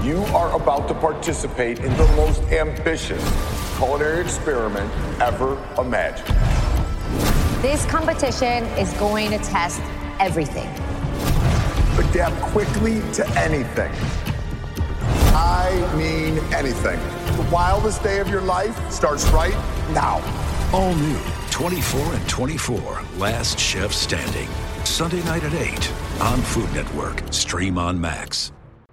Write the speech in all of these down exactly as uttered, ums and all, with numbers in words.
You are about to participate in the most ambitious culinary experiment ever imagined. This competition is going to test everything. Adapt quickly to anything. I mean anything. The wildest day of your life starts right now. All new twenty-four and twenty-four, Last Chef Standing. Sunday night at eight on Food Network. Stream on Max.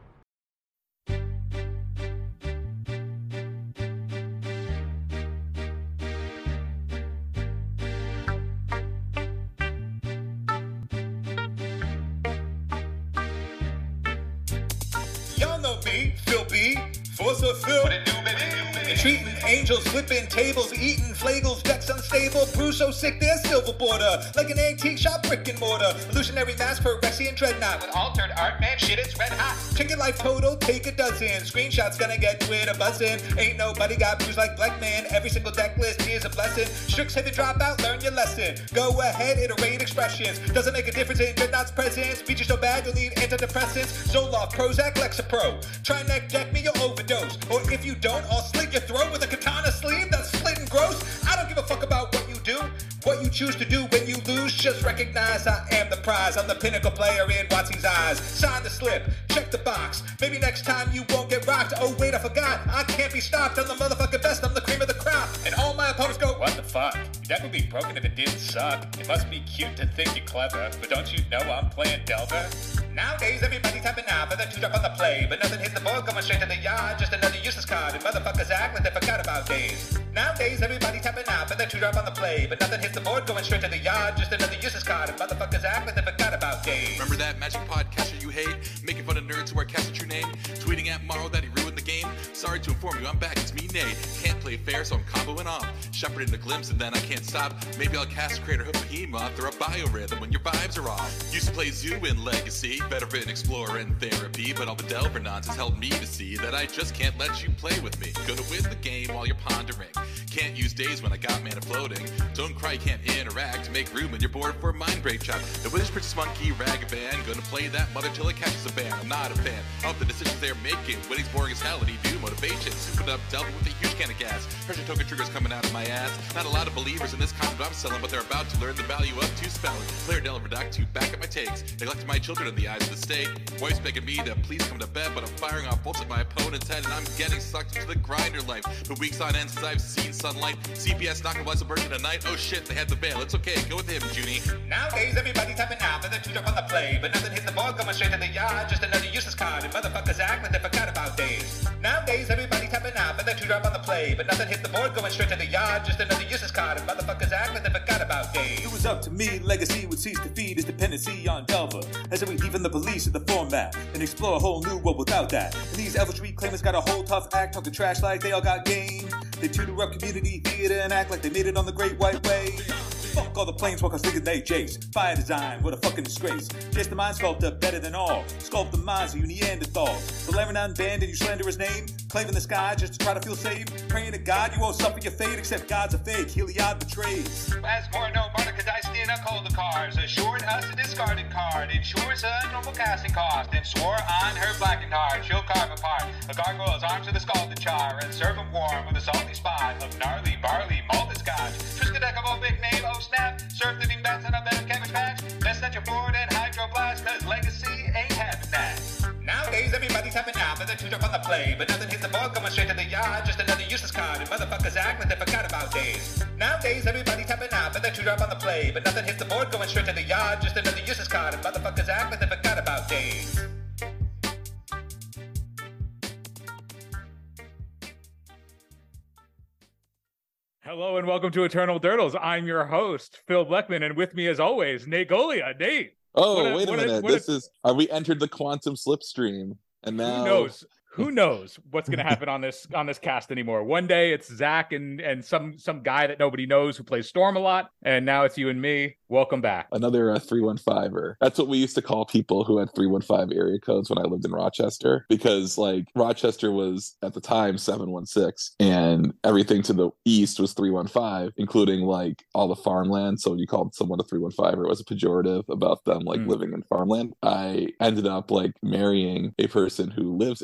Y'all know me, Phil B. Force of Phil. What it do, baby? Treating angels, flipping tables, eating flagels, decks unstable, Bruce so sick they're silver border, like an antique shop brick and mortar, illusionary mask for Rexy and Dreadnought. With altered art, man, shit is red hot. Check your life total, take a dozen, screenshots gonna get Twitter buzzing, ain't nobody got views like Black Man, every single deck list is a blessing, Strix hit the dropout, learn your lesson, go ahead, iterate expressions, doesn't make a difference in Dreadnought's presence, features so bad you'll need antidepressants, Zoloft, Prozac, Lexapro, try neck deck me, you'll overdose, or if you don't, I'll slit your throat with a katana sleeve that's split and gross. I don't give a fuck about what you do, what you choose to do when you lose. Just recognize I am the prize. I'm the pinnacle player in Watsy's eyes. Sign the slip, check the box. Maybe next time you won't get rocked. Oh wait, I forgot. I can't be stopped. I'm the motherfucking best. I'm the cream of the crop. And all my opponents go, what the fuck? Your deck would be broken if it didn't suck. It must be cute to think you're clever, but don't you know I'm playing Delver? Nowadays everybody's tapping out for the two drop on the play, but nothing hits the board going straight to the yard. Just another useless card, and motherfuckers act like they forgot about days. Nowadays everybody's tapping out for the two drop on the play, but nothing hits the board going straight to the yard. Just another useless card, and motherfuckers act like they forgot about days. Remember that Magic podcaster you hate, making fun of nerds who are cast a true name, tweeting at Morrow that he ruined the game? Sorry to inform you, I'm back. It's me, Nate. Can't play fair, so I'm comboing off. Shepherding a glimpse, and then I can't stop. Maybe I'll cast Creator Hook Behemoth or a Biorhythm when your vibes are off. Used to play Zoo in Legacy, veteran explorer and therapy, but all the Delver nonsense helped me to see that I just can't let you play with me. Gonna win the game while you're pondering. Can't use days when I got mana floating. Don't cry, you can't interact. Make room in your board for a mind break chop. The Witch Princess Monkey Ragavan. Gonna play that mother till it catches a ban. I'm not a fan of the decisions they're making. Winning's boring as hell and he do motivation. Souping up Delver with a huge can of gas. Pressure token triggers coming out of my ass. Not a lot of believers in this concept I'm selling, but they're about to learn the value of two spelling. Player Delver Doc to back up my takes. Neglecting my children in the eyes of the state. Wife's begging me to please come to bed, but I'm firing off bolts at my opponent's head and I'm getting sucked into the grinder life. For weeks on end since I've seen sunlight. C P S knocking West Burger tonight. Oh shit, they had the bail. It's okay, go with him, Junie. Nowadays everybody's tapping out for the two drop on the play, but nothing hits the board going straight to the yard. Just another useless card, and motherfuckers act like they forgot about days. Nowadays everybody's tapping out for the two drop on the play, but nothing hits the board going straight to the yard. Just another useless card, and motherfuckers act like they forgot about days. It was up to me, Legacy would cease to feed his dependency on Delver, as if we even the police in the format, and explore a whole new world without that. And these Elvish reclaimers got a whole tough act, talking trash like they all got game. They tutor up community theater and act like they made it on the Great White Way. Fuck all the planeswalkers thinking they Jace. Fire design, what a fucking disgrace. Jace the Mind Sculptor, better than all. Sculpt the minds of you Neanderthals. The Laranon band and you slander his name. Claiming the sky just to try to feel safe. Praying to God you won't suffer your fate, except God's a fake. Heliod betrays. As more no Monica diced in a cold the cars, assured us a discarded card, ensures a normal casting cost, and swore on her blackened heart she'll carve apart a gargoyle's arms with a scalded char, and serve him warm with a salty spot of gnarly barley malted scotch. Twist a deck of old big name, oh snap, serve the ding bats and a better cabbage patch. Best that your board and hydroblast, cause Legacy ain't having that. Nowadays everybody's tapping out for the two drop on the play, but nothing hits the board going straight to the yard. Just another useless card, and motherfuckers act like they forgot about days. Nowadays everybody's tapping out for the two drop on the play, but nothing hits the board going straight to the yard. Just another useless card, and motherfuckers act like they forgot about days. Hello and welcome to Eternal Durdles. I'm your host, Phil Bleckman, and with me as always, Nate Golia. Nate. Oh, a, wait a minute. A, this a... is, are we entered the quantum slipstream? And now... Who knows? Who knows what's going to happen on this on this cast anymore? One day it's Zach and and some some guy that nobody knows who plays Storm a lot, and now it's you and me. Welcome back. Another uh, three one five-er. That's what we used to call people who had three one five area codes when I lived in Rochester, because like Rochester was at the time seven one six, and everything to the east was three one five, including like all the farmland. So when you called someone a three one five-er, it was a pejorative about them like mm. living in farmland. I ended up like marrying a person who lives in the three one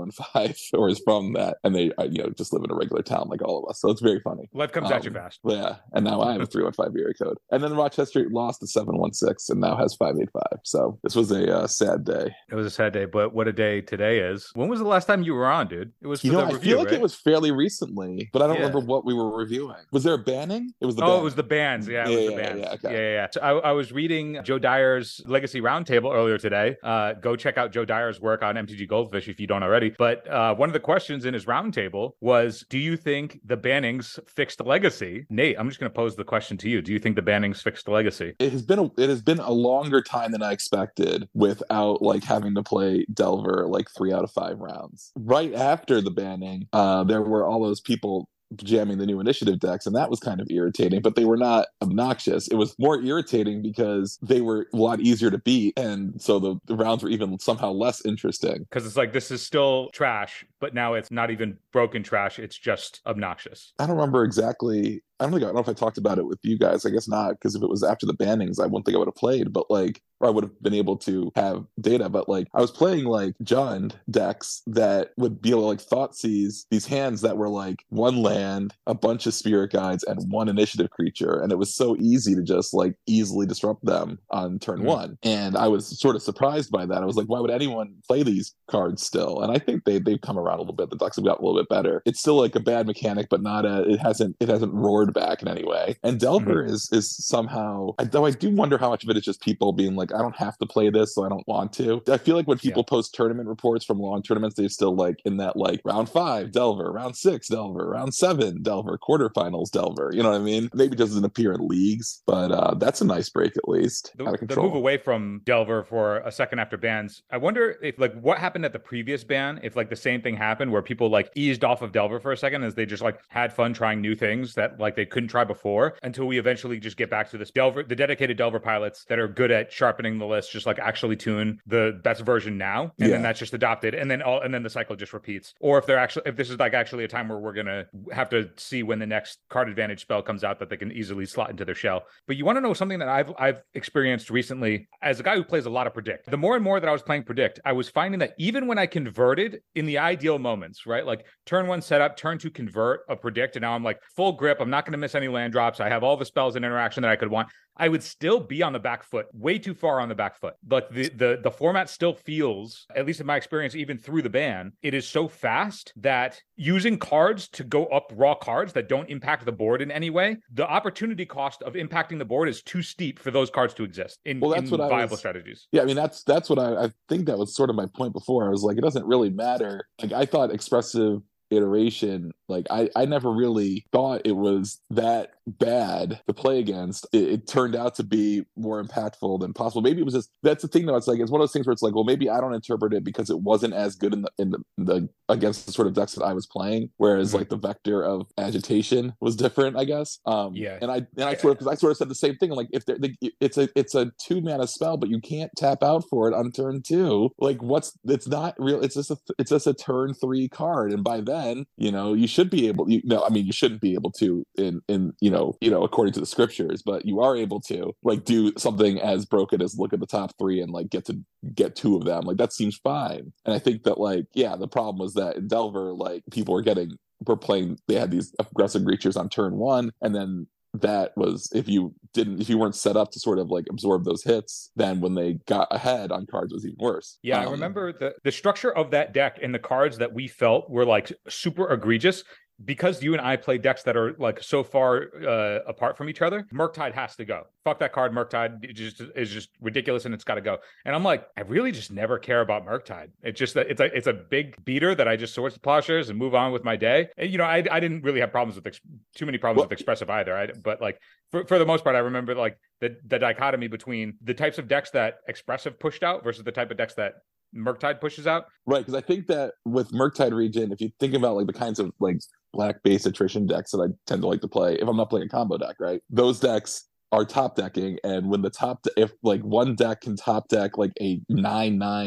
one five or is from that, and they uh, you know just live in a regular town like all of us. So it's very funny. Life comes um, at you fast. Yeah, and now I have a three one five area code, and then Rochester lost to seven one six and now has five eight five. So this was a uh, sad day. It was a sad day, but what a day today is. When was the last time you were on, dude? It was for you know the I review, feel like right? it was fairly recently, but I don't Yeah. remember what we were reviewing. Was there a banning? It was the oh, ban. it was the bands. Yeah, it Yeah, was the yeah, bands. yeah, Yeah, okay. yeah, yeah. So I, I was reading Joe Dyer's Legacy Roundtable earlier today. Uh, go check out Joe Dyer's work on M T G Goldfish if you don't already. But uh, one of the questions in his roundtable was, do you think the bannings fixed Legacy? Nate, I'm just going to pose the question to you. Do you think the bannings fixed Legacy? It has been a, it has been a longer time than I expected without like having to play Delver like three out of five rounds. Right after the banning, uh, there were all those people jamming the new initiative decks, and that was kind of irritating, but they were not obnoxious. It was more irritating because they were a lot easier to beat, and so the, the rounds were even somehow less interesting. Because it's like, this is still trash, but now it's not even broken trash. It's just obnoxious. I don't remember exactly. I don't think I don't know if I talked about it with you guys. I guess not, because if it was after the bannings, I wouldn't think I would have played, but like, or I would have been able to have data. But like, I was playing like Jund decks that would be able to like thought seize these hands that were like one land, a bunch of spirit guides, and one initiative creature, and it was so easy to just like easily disrupt them on turn mm-hmm. one. And I was sort of surprised by that. I was like, why would anyone play these cards still? And I think they they've come around a little bit. The decks have got a little bit better. It's still like a bad mechanic, but not a. It hasn't it hasn't roared back in any way. And Delver mm-hmm. is is somehow, though I do wonder how much of it is just people being like, I don't have to play this, so I don't want to. I feel like when people yeah. post tournament reports from long tournaments, they're still like in that like round five Delver, round six Delver, round seven Delver, quarterfinals Delver. You know what I mean? Maybe it doesn't appear in leagues, but uh, that's a nice break at least. The, out of the control. move away from Delver for a second after bans. I wonder if like what happened at the previous ban, if like the same thing happened where people like eased off of Delver for a second as they just like had fun trying new things that like they couldn't try before, until we eventually just get back to this Delver, the dedicated Delver pilots that are good at sharpening the list, just like actually tune the best version now, and yeah. then that's just adopted, and then all and then the cycle just repeats. Or if they're actually if this is like actually a time where we're gonna have to see when the next card advantage spell comes out that they can easily slot into their shell. But you want to know something that I've I've experienced recently as a guy who plays a lot of Predict. The more and more that I was playing Predict, I was finding that even when I converted in the ideal moments, right, like turn one setup, turn two convert a Predict, and now I'm like full grip. I'm not going to miss any land drops. I have all the spells and interaction that I could want. I would still be on the back foot, way too far on the back foot. But the, the the format still feels, at least in my experience, even through the ban, it is so fast that using cards to go up raw cards that don't impact the board in any way, the opportunity cost of impacting the board is too steep for those cards to exist in, well, that's in what viable I was, strategies. Yeah, I mean, that's that's what I, I think that was sort of my point before. I was like, it doesn't really matter. Like, I thought expressive iteration, like I, I never really thought it was that bad to play against. It, it turned out to be more impactful than possible. Maybe it was just, that's the thing though, it's like it's one of those things where it's like, well, maybe I don't interpret it because it wasn't as good in the in the, the against the sort of decks that I was playing, whereas mm-hmm. like the vector of agitation was different, I guess. Um yeah and I and I sort of because I sort of said the same thing, like if they, it's a it's a two mana spell, but you can't tap out for it on turn two. Like what's it's not real, it's just a it's just a turn three card, and by then you know you should be able you know I mean you shouldn't be able to in in you know you know according to the scriptures, but you are able to like do something as broken as look at the top three and like get to get two of them. Like that seems fine. And I think that like yeah the problem was that in Delver, like people were getting were playing they had these aggressive creatures on turn one, and then that was if you didn't if you weren't set up to sort of like absorb those hits, then when they got ahead on cards it was even worse. Yeah, um, I remember the the structure of that deck and the cards that we felt were like super egregious. Because you and I play decks that are like so far uh, apart from each other, Murktide has to go. Fuck that card, Murktide. It just is just ridiculous, and it's got to go. And I'm like, I really just never care about Murktide. It's just that it's a it's a big beater that I just sort the plowshares and move on with my day. And, you know, I I didn't really have problems with ex- too many problems well, with expressive either. I, but like for for the most part, I remember like the the dichotomy between the types of decks that expressive pushed out versus the type of decks that Murktide pushes out. Right, because I think that with Murktide Region, if you think about like the kinds of like black base attrition decks that I tend to like to play, if I'm not playing a combo deck, right, those decks are top decking, and when the top de- if like one deck can top deck like a nine nine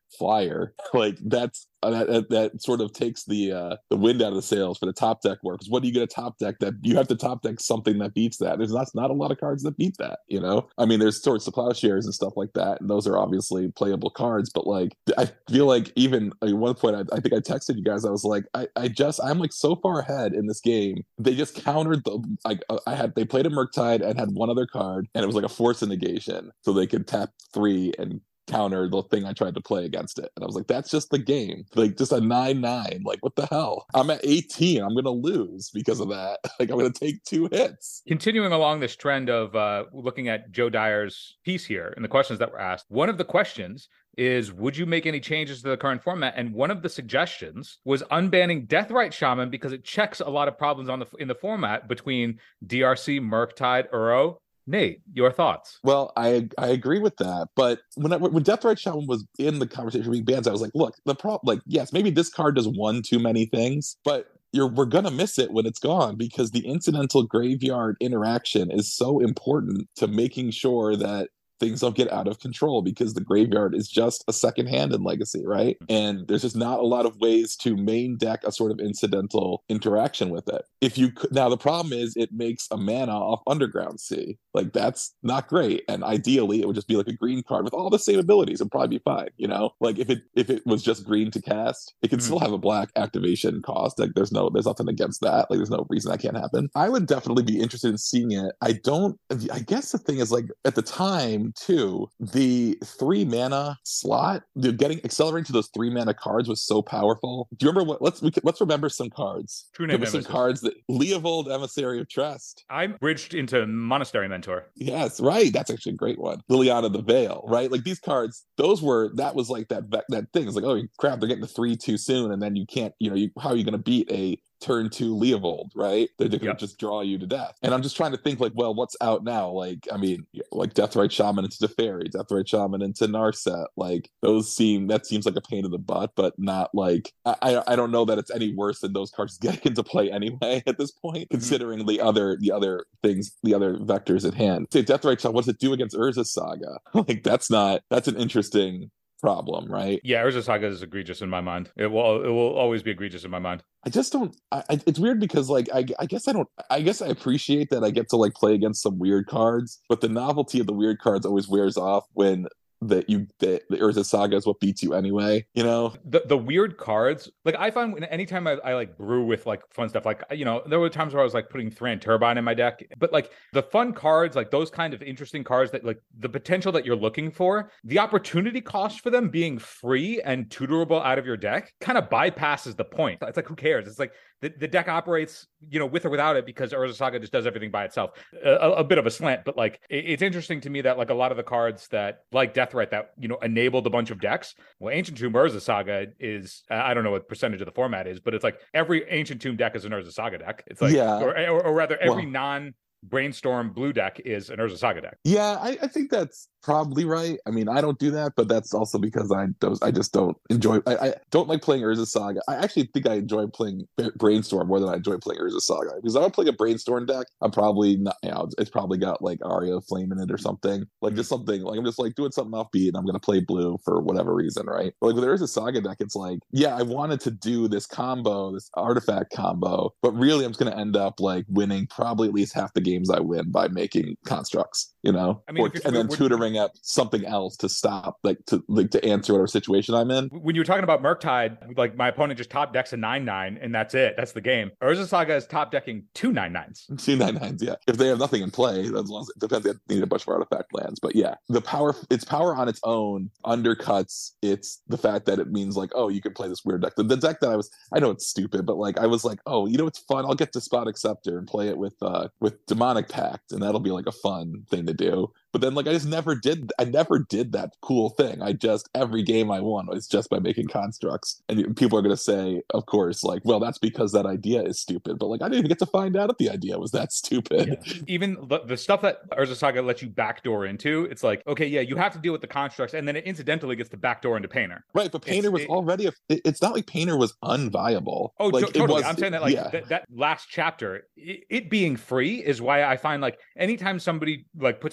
flyer. Like that's uh, that, that, that sort of takes the uh, the wind out of the sails for the top deck work. Because what do you get a top deck that you have to top deck something that beats that? There's not not a lot of cards that beat that. You know, I mean, there's Swords to Plowshares and stuff like that, and those are obviously playable cards. But like, I feel like even at one point, I, I think I texted you guys. I was like, I, I just I'm like so far ahead in this game. They just countered the like I had they played a Murktide and had one other card, and it was like a Force of Negation, so they could tap three and counter the thing I tried to play against it. And I was like, that's just the game. Like just a nine nine. Like what the hell? I'm at eighteen. I'm gonna lose because of that. Like I'm gonna take two hits. Continuing along this trend of uh looking at Joe Dyer's piece here and the questions that were asked, one of the questions is, would you make any changes to the current format? And one of the suggestions was unbanning Deathrite Shaman because it checks a lot of problems on the in the format between D R C, Murktide, Uro. Nate, your thoughts? Well, I I agree with that, but when I, when Deathrite Shaman was in the conversation being banned, I was like, look, the problem, like, yes, maybe this card does one too many things, but you're we're gonna miss it when it's gone because the incidental graveyard interaction is so important to making sure that things don't get out of control because the graveyard is just a second hand in Legacy, right? And there's just not a lot of ways to main deck a sort of incidental interaction with it. If you could, now the problem is it makes a mana off Underground Sea. Like that's not great. And ideally it would just be like a green card with all the same abilities. It'd probably be fine, you know? Like if it if it was just green to cast, it could mm-hmm. still have a black activation cost. Like there's no there's nothing against that. Like there's no reason that can't happen. I would definitely be interested in seeing it. I don't I guess the thing is like at the time too, the three mana slot, dude, getting accelerating to those three mana cards was so powerful. Do you remember what? Let's we, let's remember some cards. True name. Some cards that Leovold, Emissary of Trust. I bridged into Monastery Mentor. Yes, right. That's actually a great one. Liliana the Veil, right? Like these cards, those were that was like that that thing. It's like, oh crap, they're getting to three too soon, and then you can't, you know, you how are you going to beat a turn two Leovold, right? They're going to yep. just draw you to death. And I'm just trying to think like, well, what's out now? Like, I mean, like Deathrite Shaman into Teferi, Deathrite Shaman into Narset. Like those seem, that seems like a pain in the butt, but not like, I I don't know that it's any worse than those cards getting into play anyway at this point, considering mm-hmm. the other, the other things, the other vectors at hand. Say Deathrite Shaman, what does it do against Urza Saga? Like that's not, that's an interesting problem, right? Yeah, Urza Saga is egregious in my mind. It will it will always be egregious in my mind. I just don't I, I it's weird because like I, I guess I don't I guess I appreciate that I get to like play against some weird cards, but the novelty of the weird cards always wears off when that you that the Urza Saga is what beats you anyway, you know? The the weird cards, like I find when anytime I, I like brew with like fun stuff, like, you know, there were times where I was like putting Thran Turbine in my deck, but like the fun cards, like those kind of interesting cards that like the potential that you're looking for, the opportunity cost for them being free and tutorable out of your deck kind of bypasses the point. It's like, who cares? It's like the, the deck operates, you know, with or without it because Urza Saga just does everything by itself. A, a bit of a slant, but like it, it's interesting to me that like a lot of the cards that like Deathrite that, you know, enabled a bunch of decks. Well, Ancient Tomb Urza Saga is, I don't know what percentage of the format is, but it's like every Ancient Tomb deck is an Urza Saga deck. It's like, yeah. or, or, or rather every well, non Brainstorm blue deck is an Urza Saga deck. Yeah, I, I think that's probably right. I mean, I don't do that, but that's also because I don't, I just don't enjoy, I, I don't like playing Urza Saga. I actually think I enjoy playing Brainstorm more than I enjoy playing Urza Saga. Because if I'm playing a Brainstorm deck, I'm probably not, you know, it's probably got like Aria of Flame in it or something. Like just something, like I'm just like doing something offbeat and I'm going to play blue for whatever reason, right? But like with Urza Saga deck, it's like, yeah, I wanted to do this combo, this artifact combo, but really I'm just going to end up like winning probably at least half the games I win by making constructs, you know? I mean, or, and then tutoring up something else to stop, like to like to answer whatever situation I'm in. When you were talking about Murktide, like my opponent just top decks a nine nine and that's it. That's the game. Urza Saga is top decking two nine nines. Two nine nines, yeah. If they have nothing in play, as long as it depends, they need a bunch of artifact lands. But yeah, the power, its power on its own undercuts it's the fact that it means like, oh, you can play this weird deck. The, the deck that I was, I know it's stupid, but like I was like, oh, you know, it's fun. I'll get Despotic Scepter and play it with uh with Demonic Pact, and that'll be like a fun thing to do. But then like I just never did I never did that cool thing. I just every game I won was just by making constructs. And people are gonna say, of course, like, well, that's because that idea is stupid. But like I didn't even get to find out if the idea was that stupid. Yeah. Even the, the stuff that Urza Saga lets you backdoor into, it's like, okay, yeah, you have to deal with the constructs, and then it incidentally gets to backdoor into Painter. Right, but Painter it's, was it, already a, it, it's not like Painter was unviable. Oh, like, to- totally. Was, I'm saying that like yeah. th- that last chapter, it, it being free is why I find like anytime somebody like puts anything in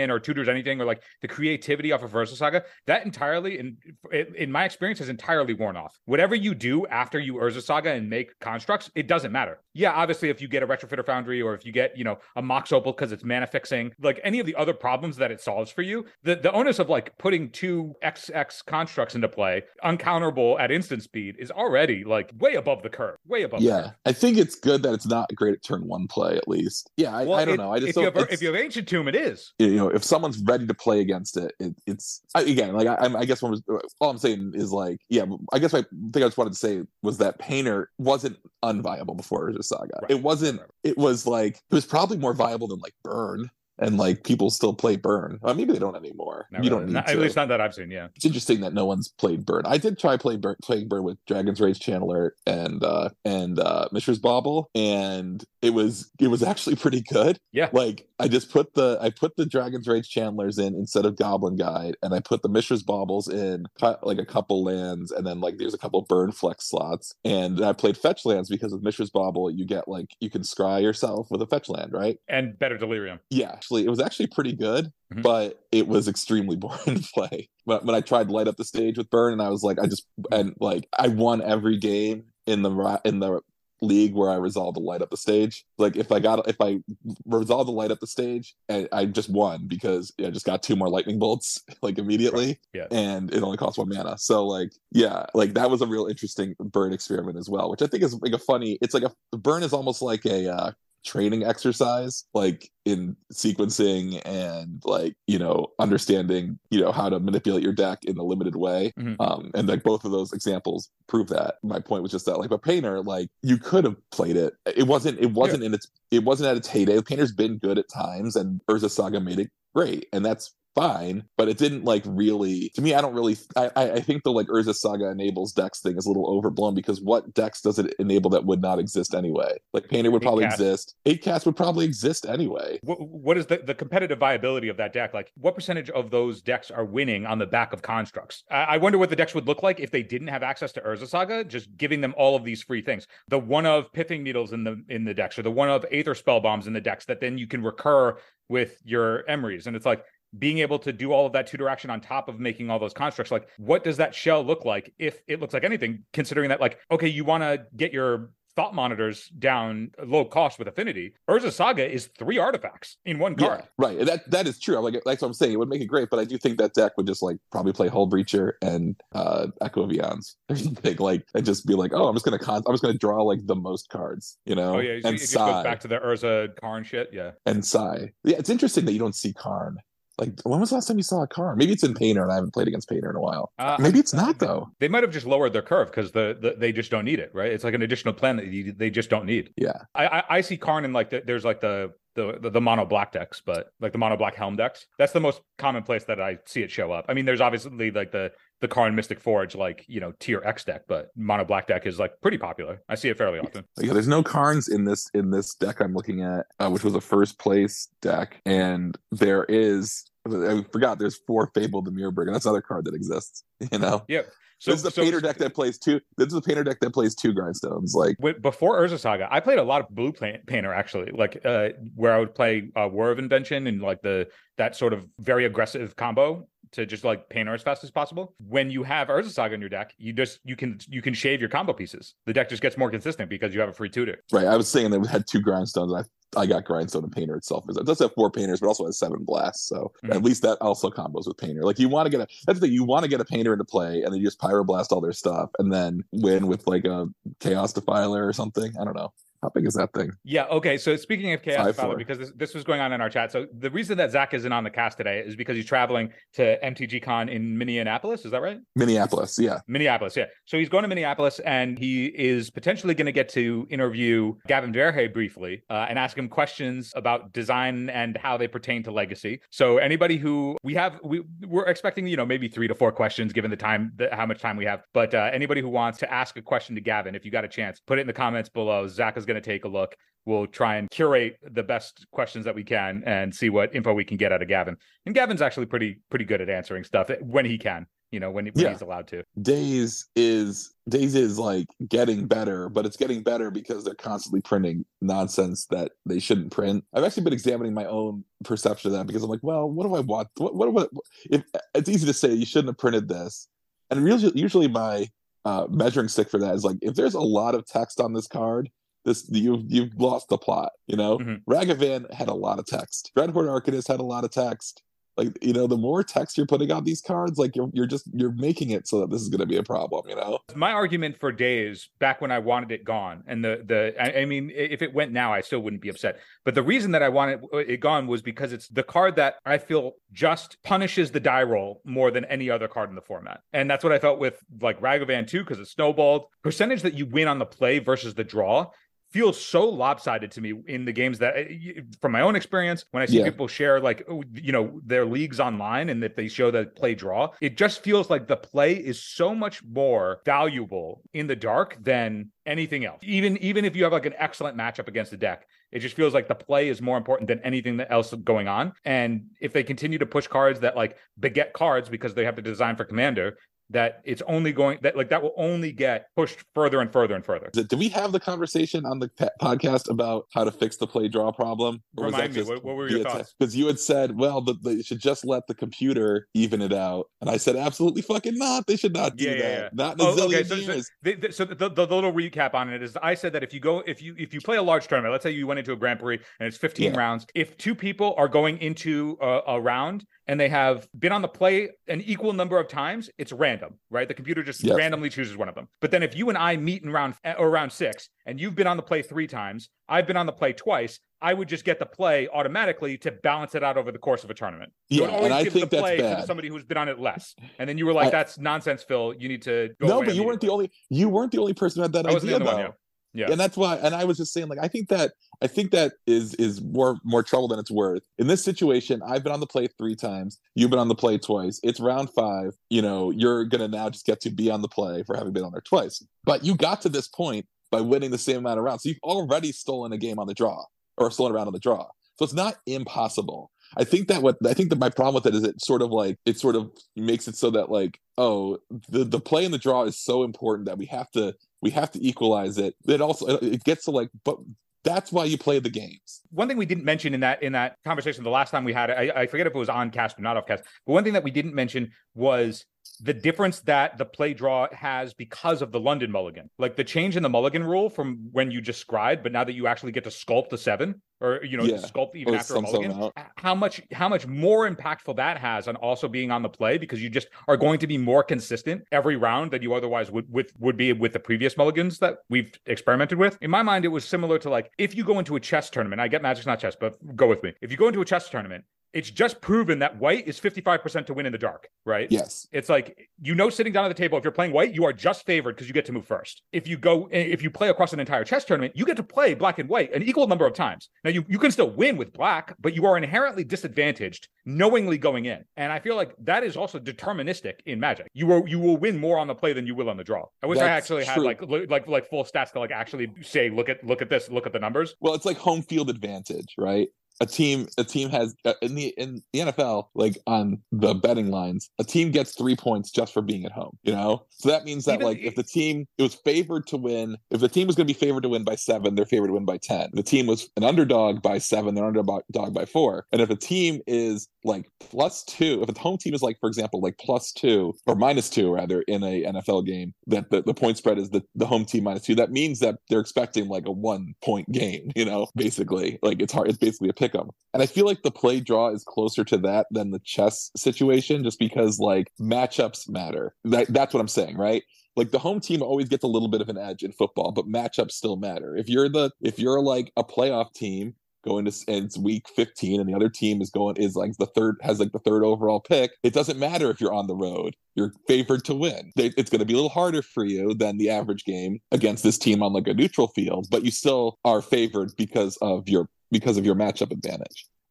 in or tutors anything, or like the creativity off of Urza Saga, that entirely, in in my experience, has entirely worn off. Whatever you do after you Urza Saga and make constructs, it doesn't matter. Yeah, obviously, if you get a Retrofitter Foundry or if you get, you know, a Mox Opal because it's mana fixing, like any of the other problems that it solves for you, the, the onus of like putting two X X constructs into play, uncounterable at instant speed, is already like way above the curve, way above yeah, the curve. I think it's good that it's not great at turn one play, at least. Yeah, I, Well, I don't it- know. I just if you, don't, have, if you have Ancient Tomb, it is. you know, if someone's ready to play against it, it it's I, again, like I, I'm- I guess what was, all I'm saying is like, yeah, I guess my thing I just wanted to say was that Painter wasn't unviable before Urza Saga. Right. It wasn't. Right. It was like it was probably more viable than like Burn, and like people still play Burn. Well, maybe they don't anymore. Not you really. don't need Not- to. At least not that I've seen, yeah. It's interesting that no one's played Burn. I did try play Burn, playing Burn with Dragon's Rage Channeler and uh and uh Mishra's Bauble, and it was it was actually pretty good. Yeah. Like I just put the I put the Dragon's Rage Channelers in instead of Goblin Guide, and I put the Mishra's Baubles in, cut like a couple lands, and then like there's a couple Burn Flex slots, and I played fetch lands because with Mishra's Bauble you get like you can scry yourself with a fetch land, right? And better Delirium. Yeah, actually, it was actually pretty good, Mhm. but it was extremely boring to play. But when I tried Light Up the Stage with Burn, and I was like, I just and like I won every game in the ra- in the league where I resolved to light up the stage. Like if I got if I resolved to light up the stage, and I just won because I just got two more lightning bolts like immediately, Yeah. and it only cost one mana. So like yeah, like that was a real interesting Burn experiment as well, which I think is like a funny. It's like a Burn is almost like a. Uh, training exercise, like in sequencing and like you know understanding you know how to manipulate your deck in a limited way. Mhm. Um and like both of those examples prove that. My point was just that like, but Painter, like you could have played it. It wasn't it wasn't in its it wasn't at its heyday. Painter's been good at times, and Urza Saga made it great, and that's fine, but it didn't like really, to me, I don't really I I think the like Urza Saga enables decks thing is a little overblown, because what decks does it enable that would not exist anyway? Like Painter would Eight probably cast. exist, eight cast would probably exist anyway. What, what is the, the competitive viability of that deck? Like, what percentage of those decks are winning on the back of constructs? I, I wonder what the decks would look like if they didn't have access to Urza Saga, just giving them all of these free things. The one of Pithing Needles in the in the decks, or the one of Aether Spell Bombs in the decks that then you can recur with your Emeries. And it's like, being able to do all of that tutor action on top of making all those constructs, like what does that shell look like if it looks like anything, considering that like, okay, you want to get your thought monitors down low cost with Affinity. Urza Saga is three artifacts in one card. Yeah, right. And that that is true. I'm like that's what I'm saying. It would make it great, but I do think that deck would just like probably play Hull Breacher and uh Echo of Eons or something, like and just be like, oh, I'm just gonna con- I'm just gonna draw like the most cards, you know. Oh yeah, it and just Sigh goes back to the Urza Karn shit. Yeah. and Sigh. Yeah, it's interesting that you don't see Karn. Like, when was the last time you saw a Karn? Maybe it's in Painter, and I haven't played against Painter in a while. Uh, Maybe it's not though. They might have just lowered their curve because the, the they just don't need it, right? It's like an additional plan that you, they just don't need. Yeah, I I, I see Karn in like the, there's like the, the the the mono black decks, but like the mono black Helm decks. That's the most common place that I see it show up. I mean, there's obviously like the the Karn Mystic Forge, like you know tier X deck, but mono black deck is like pretty popular. I see it fairly often. yeah. There's no Karns in this in this deck I'm looking at, uh, which was a first place deck, and there is. I forgot. There's four Fabled Mirrorberg, and that's another card that exists. You know. Yeah. So this is a so, Painter deck that plays two. This is a Painter deck that plays two Grindstones. Like with, before Urza Saga, I played a lot of blue play, Painter actually, like uh, where I would play uh, War of Invention and like the that sort of very aggressive combo to just like Painter as fast as possible. When you have Urza Saga in your deck, you just you can you can shave your combo pieces. The deck just gets more consistent because you have a free tutor. right. I was saying that we had two Grindstones. I I got Grindstone and Painter itself. It does have four Painters, but also has seven blasts. So Mhm. at least that also combos with Painter. Like you want to get a that's the thing, you want to get a Painter into play, and then you just Pyroblast all their stuff, and then win with like a Chaos Defiler or something. I don't know. How big is that thing? Yeah. Okay. So speaking of Chaos Five, Defiler, four. because this, this was going on in our chat. So the reason that Zach isn't on the cast today is because he's traveling to M T G Con in Minneapolis. Is that right? Minneapolis, yeah. Minneapolis, yeah. So he's going to Minneapolis, and he is potentially going to get to interview Gavin Verhey briefly uh, and ask him questions about design and how they pertain to Legacy. So anybody who we have, we we're expecting, you know, maybe three to four questions given the time, the, how much time we have. But uh, anybody who wants to ask a question to Gavin, if you got a chance, put it in the comments below. Zach is going to take a look. We'll try and curate the best questions that we can and see what info we can get out of Gavin. And Gavin's actually pretty pretty good at answering stuff when he can. you know, when, when Yeah. he's allowed to. Days is Days is like getting better, but it's getting better because they're constantly printing nonsense that they shouldn't print. I've actually been examining my own perception of that because I'm like, well, what do I want? What what, what if it's easy to say you shouldn't have printed this, and usually usually my uh, measuring stick for that is like if there's a lot of text on this card. This you've you've lost the plot, you know. Mm-hmm. Ragavan had a lot of text. Dreadhorde Arcanist had a lot of text. Like, you know, the more text you're putting on these cards, like you're you're just you're making it so that this is going to be a problem, you know. My argument for Days back when I wanted it gone, and the the I, I mean, if it went now, I still wouldn't be upset. But the reason that I wanted it gone was because it's the card that I feel just punishes the die roll more than any other card in the format, and that's what I felt with like Ragavan too, because it snowballed. Percentage that you win on the play versus the draw feels so lopsided to me in the games that, from my own experience, when I see Yeah. people share like, you know, their leagues online and if they show the play draw, it just feels like the play is so much more valuable in the dark than anything else. Even even if you have like an excellent matchup against the deck, it just feels like the play is more important than anything else going on. And if they continue to push cards that like beget cards because they have to design for Commander, that it's only going that like that will only get pushed further and further and further. Did we have the conversation on the pe- podcast about how to fix the play draw problem? Remind me, what, what were your thoughts? Because you had said, well, the, the, you should just let the computer even it out, and I said, absolutely fucking not. They should not do Yeah, yeah, that. yeah. Not in a Oh, zillion okay, so, so, years. the, the, so the, the little recap on it is I said that if you go if you if you play a large tournament, let's say you went into a Grand Prix and it's fifteen Yeah. rounds, if two people are going into a, a round and they have been on the play an equal number of times, it's random, right? The computer just Yes. randomly chooses one of them. But then if you and I meet in round or round six and you've been on the play three times, I've been on the play twice, I would just get the play automatically to balance it out over the course of a tournament. So Yeah, it always and I gives think the that's play bad. to somebody who's been on it less. And then you were like, I- that's nonsense, Phil. You need to go No, away but you weren't the immediately. only you weren't the only person who had that I wasn't idea the only though. one, yeah. Yeah. And that's why, and I was just saying, like, I think that I think that is is more more trouble than it's worth. In this situation, I've been on the play three times. You've been on the play twice. It's round five. You know, you're gonna now just get to be on the play for having been on there twice. But you got to this point by winning the same amount of rounds. So you've already stolen a game on the draw, or stolen a round on the draw. So it's not impossible. I think that what I think that my problem with it is it sort of like it sort of makes it so that like, oh, the the play and the draw is so important that we have to we have to equalize it. It also it gets to like, but that's why you play the games. One thing we didn't mention in that in that conversation the last time we had it, I, I forget if it was on cast or not off cast, but one thing that we didn't mention was the difference that the play draw has because of the London mulligan. Like the change in the mulligan rule from when you just scried, but now that you actually get to sculpt the seven, or you know, Yeah. sculpt even Or after a some seven mulligan, out. how much how much more impactful that has on also being on the play, because you just are going to be more consistent every round than you otherwise would with would be with the previous mulligans that we've experimented with. In my mind, it was similar to like if you go into a chess tournament. I get Magic's not chess, but go with me. If you go into a chess tournament, it's just proven that white is fifty-five percent to win in the dark, right? Yes. It's like, you know, sitting down at the table, if you're playing white, you are just favored because you get to move first. If you go, if you play across an entire chess tournament, you get to play black and white an equal number of times. Now, you, you can still win with black, but you are inherently disadvantaged knowingly going in. And I feel like that is also deterministic in Magic. You will you will win more on the play than you will on the draw. I wish I That's actually had true. like li- like like full stats to like actually say, look at look at this, look at the numbers. Well, it's like home field advantage, right? A team, a team has uh, in the in the N F L, like on the betting lines, a team gets three points just for being at home. You know, so that means that Even- like if the team it was favored to win, if the team was going to be favored to win by seven, they're favored to win by ten. If the team was an underdog by seven, they're underdog by four. And if a team is like plus two, if the home team is like, for example, like plus two or minus two rather in a N F L game, that the, the point spread is the, the home team minus two. That means that they're expecting like a one point game. You know, basically, like it's hard. It's basically a pick 'em. And I feel like the play draw is closer to that than the chess situation, just because like matchups matter. That, that's what I'm saying, right? Like the home team always gets a little bit of an edge in football, but matchups still matter. If you're the if you're like a playoff team going to and it's week fifteen and the other team is going is like the third has like the third overall pick, it doesn't matter if you're on the road. You're favored to win. They, it's going to be a little harder for you than the average game against this team on like a neutral field, but you still are favored because of your because of your matchup advantage.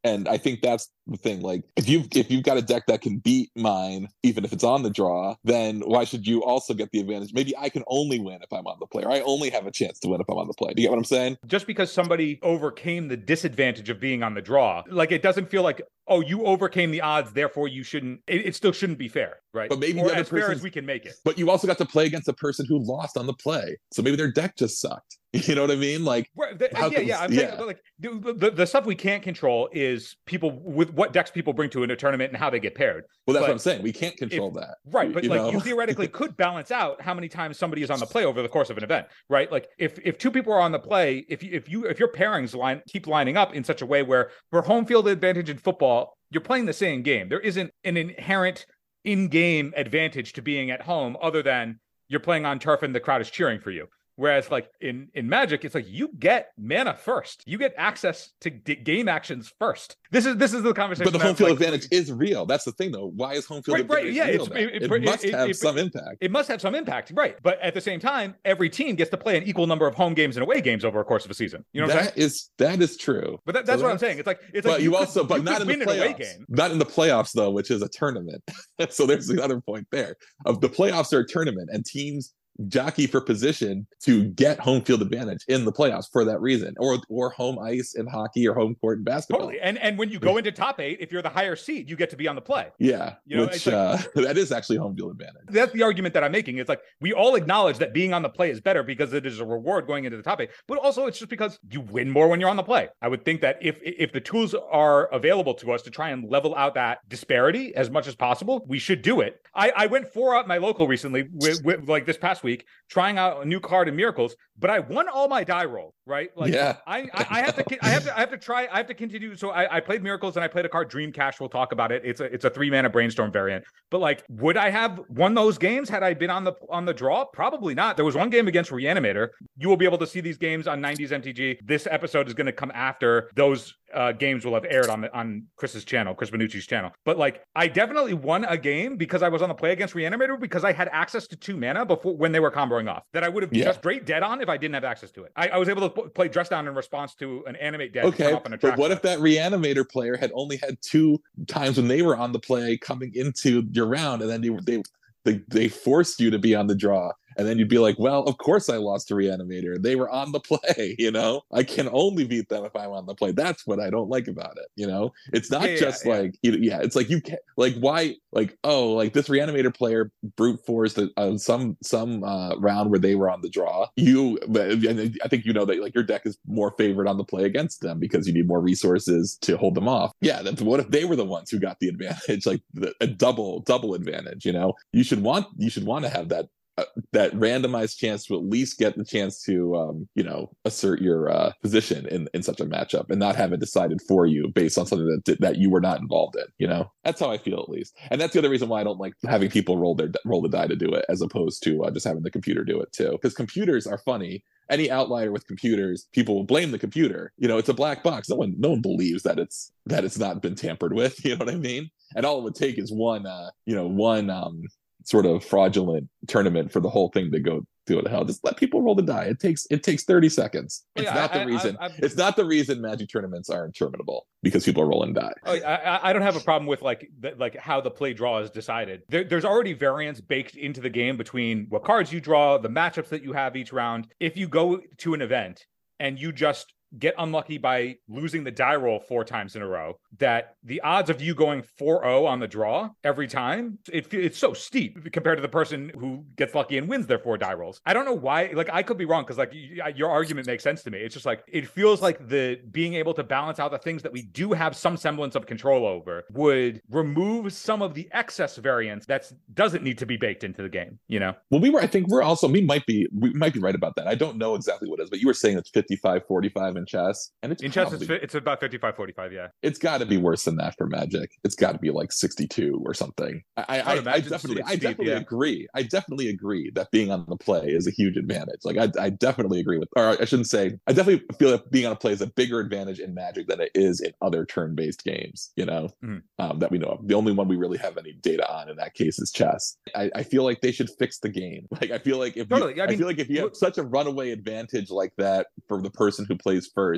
And I think that's the thing. Like, if you've if you've got a deck that can beat mine, even if it's on the draw, then why should you also get the advantage? Maybe I can only win if I'm on the play, or I only have a chance to win if I'm on the play. Do you get what I'm saying? Just because somebody overcame the disadvantage of being on the draw, like it doesn't feel like, oh, you overcame the odds, therefore you shouldn't. It, it still shouldn't be fair, right? But maybe or the other as fair person, as we can make it. But you also got to play against a person who lost on the play, so maybe their deck just sucked. You know what I mean? Like, right, the, yeah, comes, yeah. I'm yeah. saying, like the, the the stuff we can't control is people with what decks people bring to in a tournament and how they get paired. Well, that's but what I'm saying. We can't control if, that, right? But you like know? you theoretically could balance out how many times somebody is on the play over the course of an event, right? Like if if two people are on the play, if you if you if your pairings line keep lining up in such a way where for home field advantage in football, you're playing the same game. There isn't an inherent in-game advantage to being at home other than you're playing on turf and the crowd is cheering for you. Whereas like in, in Magic, it's like you get mana first. You get access to d- game actions first. This is this is the conversation. But the home field like, advantage is real. That's the thing, though. Why is home field right, advantage right, yeah, real? It's, It, it, it, it must it, have it, some it, impact. It must have some impact, right? But at the same time, every team gets to play an equal number of home games and away games over a course of a season. You know what I'm saying? That is that is true. But that, that's so what I'm saying. It's like it's like but you, you could, also, but you not in the win an away playoffs. game. Not in the playoffs, though, which is a tournament. So there's the other point there. Of the playoffs are a tournament, and teams jockey for position to get home field advantage in the playoffs for that reason, or or home ice in hockey or home court in basketball. Totally. And and when you go into top eight, if you're the higher seed, you get to be on the play. Yeah, you know, which like, uh, that is actually home field advantage. That's the argument that I'm making. It's like we all acknowledge that being on the play is better because it is a reward going into the top eight, but also it's just because you win more when you're on the play. I would think that if if the tools are available to us to try and level out that disparity as much as possible, we should do it. I, I went four out my local recently, with, with like this past week, trying out a new card in Miracles, but I won all my die rolls, right? Like yeah. I, I, I have to I have to I have to try I have to continue. So I, I played Miracles and I played a card Dream Cash. We'll talk about it. It's a it's a three mana brainstorm variant. But like, would I have won those games had I been on the on the draw? Probably not. There was one game against Reanimator. You will be able to see these games on nineties M T G. This episode is going to come after those uh, games will have aired on the on Chris's channel, Chris Benucci's channel. But like, I definitely won a game because I was on the play against Reanimator because I had access to two mana before when they were comboing off that I would have yeah. just straight dead on if I didn't have access to it. I, I was able to p- play Dress Down in response to an animate dead. Okay, off on a but what if that Reanimator player had only had two times when they were on the play coming into your round, and then they they they, they forced you to be on the draw? And then you'd be like, well, of course I lost to Reanimator. They were on the play, you know? I can only beat them if I'm on the play. That's what I don't like about it, you know? It's not yeah, just yeah, like, yeah. yeah, it's like you can't, like, why, like, oh, like this Reanimator player brute forced uh, some some uh, round where they were on the draw. You, and I think you know that, like, your deck is more favored on the play against them because you need more resources to hold them off. Yeah, that's, what if they were the ones who got the advantage, like the, a double, double advantage, you know? You should want, you should want to have that Uh, that randomized chance to at least get the chance to, um, you know, assert your uh, position in, in such a matchup and not have it decided for you based on something that that you were not involved in. You know, that's how I feel, at least, and that's the other reason why I don't like having people roll their roll the die to do it, as opposed to uh, just having the computer do it too. Because computers are funny. Any outlier with computers, people will blame the computer. You know, it's a black box. No one, no one believes that it's that it's not been tampered with. You know what I mean? And all it would take is one, uh, you know, one. Um, sort of fraudulent tournament for the whole thing to go to hell. Just let people roll the die. It takes it takes thirty seconds. It's yeah, not the I, reason. I, it's not the reason Magic tournaments are interminable, because people are rolling die. Oh, I, I don't have a problem with like the, like how the play draw is decided. There, there's already variance baked into the game between what cards you draw, the matchups that you have each round. If you go to an event and you just get unlucky by losing the die roll four times in a row, that the odds of you going four oh on the draw every time, it, it's so steep compared to the person who gets lucky and wins their four die rolls. I don't know why, like I could be wrong, because like your argument makes sense to me. It's just like, it feels like the being able to balance out the things that we do have some semblance of control over would remove some of the excess variance that doesn't need to be baked into the game, you know? Well, we were, I think we're also, we might be, we might be right about that. I don't know exactly what it is, but you were saying it's fifty-five forty-five in chess, and it's in probably, chess it's, it's about fifty-five forty-five. Yeah, it's got to be worse than that for Magic. It's got to be like sixty-two or something. I, I, I, I definitely, I definitely yeah. agree. I definitely agree that being on the play is a huge advantage. Like I, I definitely agree with, or I shouldn't say, I definitely feel that being on a play is a bigger advantage in Magic than it is in other turn-based games. You know, mm. um, that we know of. The only one we really have any data on in that case is chess. I, I feel like they should fix the game. Like I feel like if totally. you, I, mean, I feel like if you have such a runaway advantage like that for the person who plays first,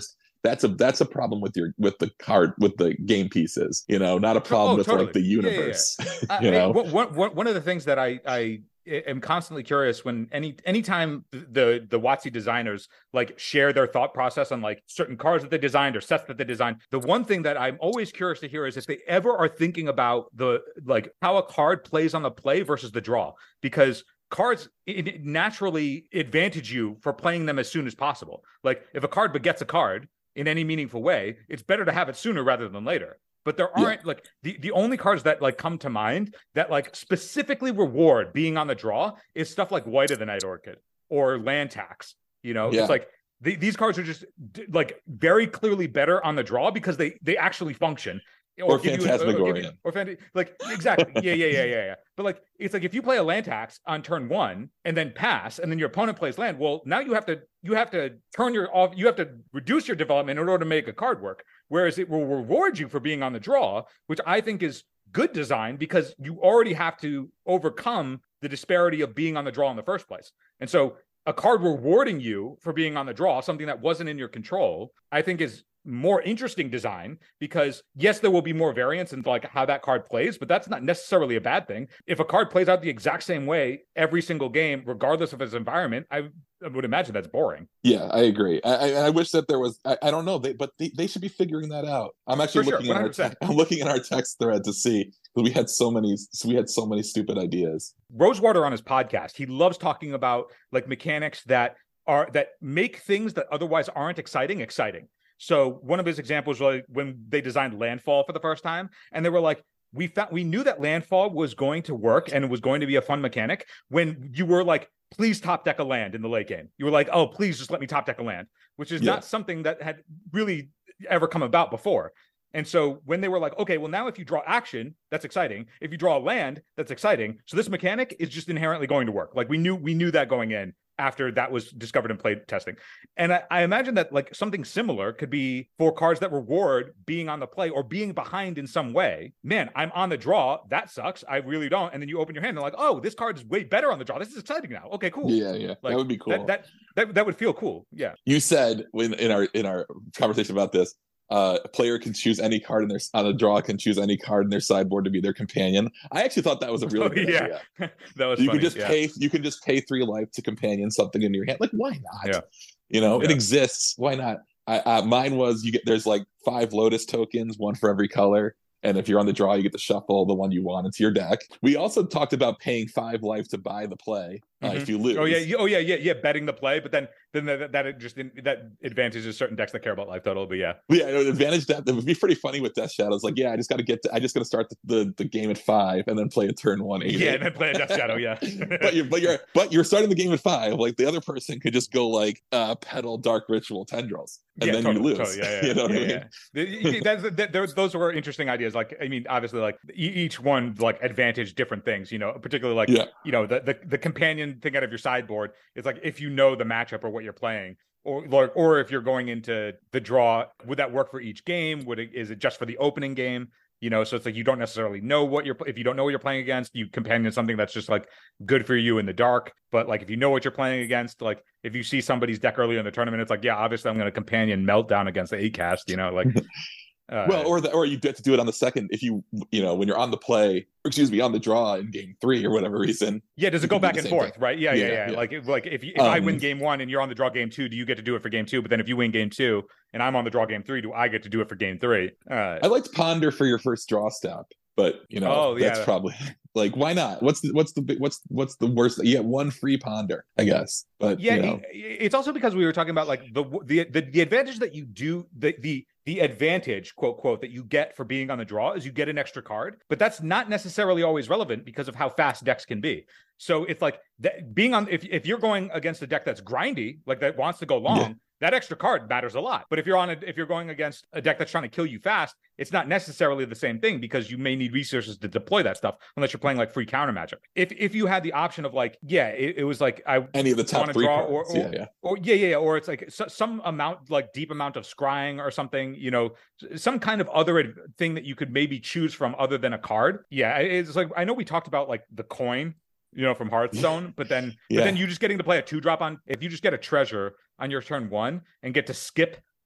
that's a that's a problem with your with the card with the game pieces, you know, not a problem oh, with totally. like the universe. Yeah, yeah, yeah. you uh, know, one, one, one of the things that I I am constantly curious when any anytime the the WotC designers like share their thought process on like certain cards that they designed or sets that they designed. The one thing that I'm always curious to hear is if they ever are thinking about the like how a card plays on the play versus the draw, because cards it naturally advantage you for playing them as soon as possible. Like if a card begets a card in any meaningful way, it's better to have it sooner rather than later. But there aren't yeah. like the, the only cards that like come to mind that like specifically reward being on the draw is stuff like White of the Night Orchid or Land Tax. You know, yeah. it's like the, these cards are just like very clearly better on the draw because they they actually function. Or, or Phantasmagorian. Or, or, or like exactly. Yeah, yeah, yeah, yeah, yeah. But like it's like if you play a land tax on turn one and then pass, and then your opponent plays land, well, now you have to you have to turn your off, you have to reduce your development in order to make a card work. Whereas it will reward you for being on the draw, which I think is good design because you already have to overcome the disparity of being on the draw in the first place. And so a card rewarding you for being on the draw, something that wasn't in your control, I think is more interesting design because yes, there will be more variance in like how that card plays, but that's not necessarily a bad thing. If a card plays out the exact same way every single game, regardless of its environment, I, I would imagine that's boring. Yeah, I agree. I, I, I wish that there was, I, I don't know, they, but they, they should be figuring that out. I'm actually For looking sure, at our, I'm looking at our text thread to see, because we had so many, we had so many stupid ideas. Rosewater on his podcast, he loves talking about like mechanics that are, that make things that otherwise aren't exciting, exciting. So one of his examples was like when they designed Landfall for the first time, and they were like, we found we knew that Landfall was going to work and it was going to be a fun mechanic when you were like, please top deck a land in the late game. You were like, oh, please just let me top deck a land, which is yeah. not something that had really ever come about before. And so when they were like, okay, well, now if you draw action, that's exciting. If you draw a land, that's exciting. So this mechanic is just inherently going to work. Like we knew we knew that going in after that was discovered in play testing. And I, I imagine that like something similar could be for cards that reward being on the play or being behind in some way. Man, I'm on the draw. That sucks. I really don't. And then you open your hand and like, oh, this card is way better on the draw. This is exciting now. Okay, cool. Yeah, yeah. Like, that would be cool. That, that that that would feel cool. Yeah. You said when in our in our conversation about this, Uh, a player can choose any card in their on a draw can choose any card in their sideboard to be their companion. I actually thought that was a really oh, good yeah. idea. that was you funny. can just yeah. pay you can just pay three life to companion something in your hand. Like why not? Yeah. You know, yeah. it exists. Why not? I, uh, mine was you get there's like five Lotus tokens, one for every color. And if you're on the draw, you get to shuffle the one you want into your deck. We also talked about paying five life to buy the play uh, mm-hmm. if you lose. Oh yeah, oh yeah, yeah, yeah. Betting the play, but then then that, that just that advantages certain decks that care about life total. But yeah, yeah, advantage that that would be pretty funny with Death Shadows. Like, yeah, I just got to get to, I just got to start the, the, the game at five and then play a turn one eight. Yeah, and then play a Death Shadow. Yeah, but you're but you're but you're starting the game at five. Like the other person could just go like uh, pedal Dark Ritual Tendrils, and yeah, then totally, you lose. Totally, yeah, yeah, you know what yeah, I mean? Yeah. That's, that, those those were interesting ideas. Like, I mean, obviously, like each one like advantage different things. You know, particularly like yeah. you know the, the the companion thing out of your sideboard. It's like if you know the matchup or what you're playing. Or, or if you're going into the draw, would that work for each game? Would it, is it just for the opening game? You know, so it's like you don't necessarily know what you're, if you don't know what you're playing against, you companion something that's just like good for you in the dark. But like if you know what you're playing against, like if you see somebody's deck earlier in the tournament, it's like, yeah, obviously I'm going to companion Meltdown against the eight cast, you know, like. Uh, well, or the, or you get to do it on the second if you you know when you're on the play, or excuse me, on the draw in game three or whatever reason. Yeah, does it go back and forth, thing. right? Yeah, yeah, yeah, yeah, yeah. Like like if you, if um, I win game one and you're on the draw game two, do you get to do it for game two? But then if you win game two and I'm on the draw game three, do I get to do it for game three? Uh, I liked Ponder for your first draw step, but you know oh, that's yeah. probably like why not? What's the what's the what's what's the worst? You get one free Ponder, I guess. But yeah, you know. It's also because we were talking about like the the the, the advantage that you do the the. The advantage, quote, quote, that you get for being on the draw is you get an extra card, but that's not necessarily always relevant because of how fast decks can be. So it's like that being on, if, if you're going against a deck that's grindy, like that wants to go long, yeah. that extra card matters a lot. But if you're on a, if you're going against a deck that's trying to kill you fast, it's not necessarily the same thing because you may need resources to deploy that stuff unless you're playing like free counter magic. If if you had the option of like, yeah, it, it was like I any of the top three draw, cards, or, or, yeah, yeah, or yeah, yeah, or it's like so, some amount, like deep amount of scrying or something, you know, some kind of other thing that you could maybe choose from other than a card. Yeah, it's like I know we talked about like the coin, you know, from Hearthstone, but then yeah. but then you just getting to play a two drop on if you just get a treasure on your turn one and get to skip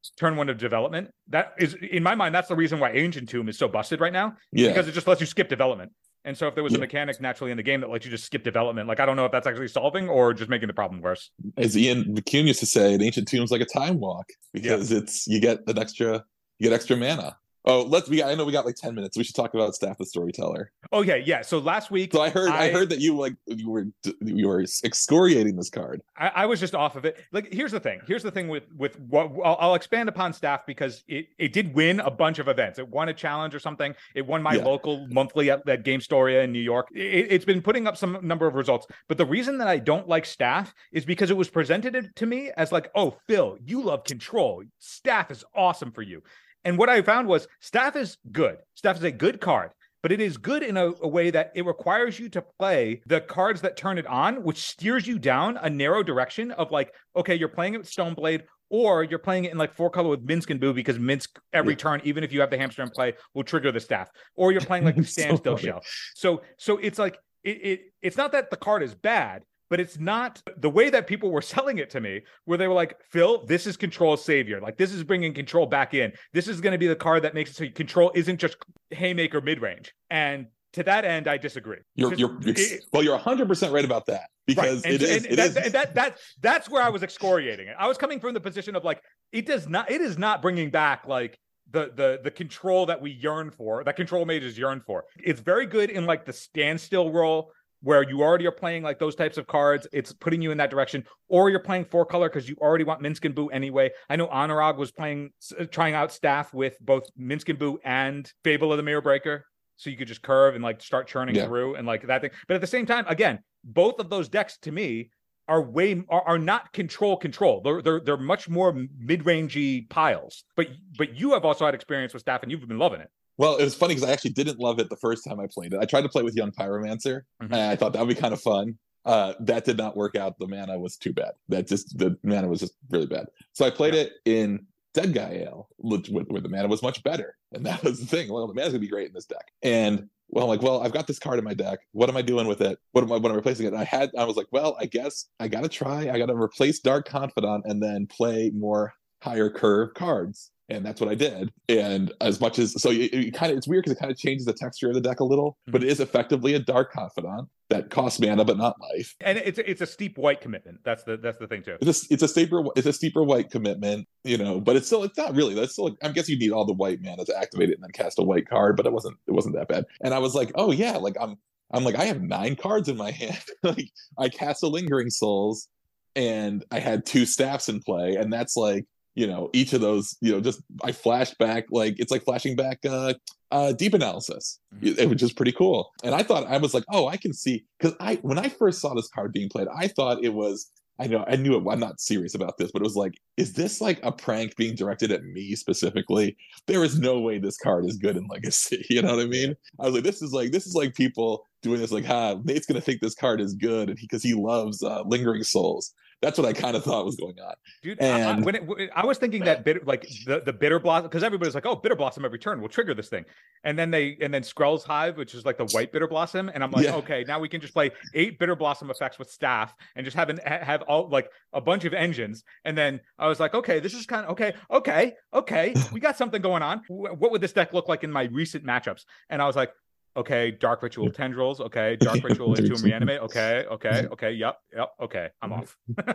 turn one of development. That is, in my mind, that's the reason why Ancient Tomb is so busted right now. Yeah. Because it just lets you skip development. And so if there was Yeah. a mechanic naturally in the game that lets you just skip development, like I don't know if that's actually solving or just making the problem worse. As Ian McCune used to say, an Ancient Tomb's like a time walk because it's you get an extra you get extra mana. Oh, let's we I know we got like ten minutes. We should talk about Staff the Storyteller. Oh yeah, yeah. So last week, So I heard I, I- heard that you like you were you were excoriating this card. I, I was just off of it. Like, here's the thing. Here's the thing with with what I'll, I'll expand upon Staff because it it did win a bunch of events. It won a challenge or something. It won my Yeah. local monthly at that Game Storia in New York. It, it's been putting up some number of results. But the reason that I don't like Staff is because it was presented to me as like, oh, Phil, you love control. Staff is awesome for you. And what I found was Staff is good. Staff is a good card. But it is good in a, a way that it requires you to play the cards that turn it on, which steers you down a narrow direction of like, okay, you're playing it with Stoneblade, or you're playing it in like four color with Minsc and Boo because Minsc every Yeah. turn, even if you have the hamster in play, will trigger the Staff. Or you're playing like the So standstill funny. shell. So so it's like it, it it's not that the card is bad, but it's not the way that people were selling it to me, where they were like, Phil, this is control savior. Like, this is bringing control back in. This is going to be the card that makes it so control isn't just haymaker mid-range. And to that end, I disagree. You're Because you're it- well, you're one hundred percent right about that because right. And, it is and it that, is and that, that, that's where I was excoriating it. I was coming from the position of like, it does not, it is not bringing back like the the the control that we yearn for, that control mages yearn for. It's very good in like the standstill role, where you already are playing like those types of cards. It's putting you in that direction, or you're playing four color because you already want Minsc and Boo anyway. I know Anurag was playing, trying out Staff with both Minsc and Boo and Fable of the Mirror Breaker. So you could just curve and like start churning Yeah. through and like that thing. But at the same time, again, both of those decks to me are way are, are not control control. They're they're they're much more mid-rangey piles. But but you have also had experience with Staff and you've been loving it. Well, it was funny because I actually didn't love it the first time I played it. I tried to play with Young Pyromancer, Mhm. and I thought that would be kind of fun. Uh, that did not work out. The mana was too bad. That just the mana was just really bad. So I played Yeah. it in Dead Guy Ale, which, where where the mana was much better, and that was the thing. Well, the mana's gonna be great in this deck. And well, I'm like, well, I've got this card in my deck. What am I doing with it? What am I? What am I replacing it? And I had. I was like, well, I guess I gotta try. I gotta replace Dark Confidant and then play more higher curve cards. And that's what I did. And as much as so, it, it kind of it's weird because it kind of changes the texture of the deck a little, but it is effectively a Dark Confidant that costs mana but not life. And it's it's a steep white commitment. That's the that's the thing too. It's a, it's a steeper it's a steeper white commitment, you know, but it's still it's not really. That's still I guess you need all the white mana to activate it and then cast a white card, but it wasn't it wasn't that bad. And I was like, oh yeah, like I'm I'm like I have nine cards in my hand. Like I cast a Lingering Souls, and I had two staffs in play, and that's like. You know, each of those, you know, just I flashed back like it's like flashing back uh uh deep analysis. It, it was just pretty cool. And I thought I was like, oh, I can see because I when I first saw this card being played, I thought it was I know I knew it I'm not serious about this, but it was like, is this like a prank being directed at me specifically? There is no way this card is good in Legacy. You know what I mean? I was like, this is like this is like people doing this like, ha, Nate's gonna think this card is good and because he, he loves uh, Lingering Souls. That's what I kind of thought was going on. Dude, I, I, And- when it, I was thinking that bitter, like the, the bitter blossom, because everybody's like, oh, bitter blossom every turn will trigger this thing. And then they, and then Skrell's Hive, which is like the white bitter blossom. And I'm like, Yeah. okay, now we can just play eight bitter blossom effects with Staff and just have an, ha- have all like a bunch of engines. And then I was like, okay, this is kind of okay. Okay. Okay. We got something going on. Wh- What would this deck look like in my recent matchups? And I was like, okay, Dark Ritual Tendrils. Okay. Dark Ritual Entomb Reanimate. Okay. Okay. Okay. Yep. Yep. Okay. I'm off.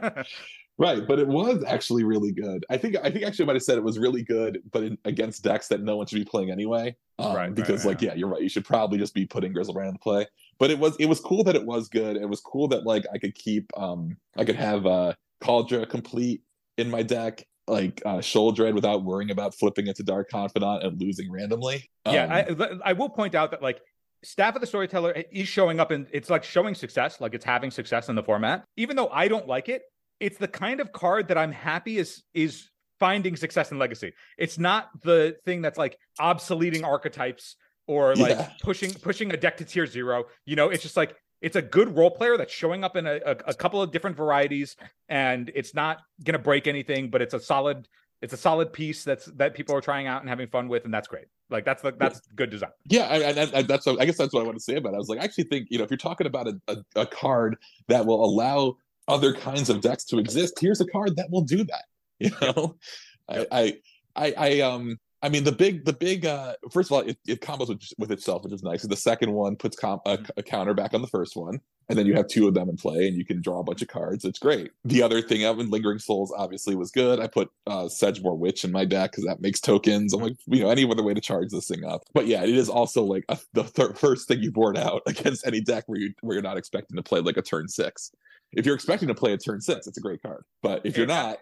Right, but it was actually really good. I think I think actually I might have said it was really good, but in, against decks that no one should be playing anyway. Um, Right, right, because like yeah. yeah, you're right. You should probably just be putting Grizzlebrand into play. But it was it was cool that it was good. It was cool that like I could keep um I could have uh Kaldra complete in my deck, like uh Shoal without worrying about flipping into Dark Confidant and losing randomly. Yeah, Um, I, I will point out that like Staff of the Storyteller is showing up and it's like showing success, like it's having success in the format. Even though I don't like it, it's the kind of card that I'm happy is is finding success in Legacy. It's not the thing that's like obsoleting archetypes or like Yeah. pushing pushing a deck to tier zero. You know, it's just like it's a good role player that's showing up in a, a, a couple of different varieties, and it's not gonna break anything, but it's a solid it's a solid piece that's that people are trying out and having fun with, and that's great. Like that's the that's good design. Yeah, I, I, I, that's what, I guess that's what I want to say about it. I was like, I actually think you know if you're talking about a, a, a card that will allow other kinds of decks to exist, here's a card that will do that. You know, I, I, I, I, um, I mean, the big, the big. Uh, first of all, it, it combos with, with itself, which is nice. And the second one puts com- a, a counter back on the first one, and then you have two of them in play, and you can draw a bunch of cards. It's great. The other thing, of Lingering Souls obviously was good. I put uh, Sedgemoor Witch in my deck because that makes tokens. I'm like, you know, any other way to charge this thing up. But yeah, it is also like a, the th- first thing you board out against any deck where you where you're not expecting to play like a turn six. If you're expecting to play a turn six, it's a great card. But if you're not,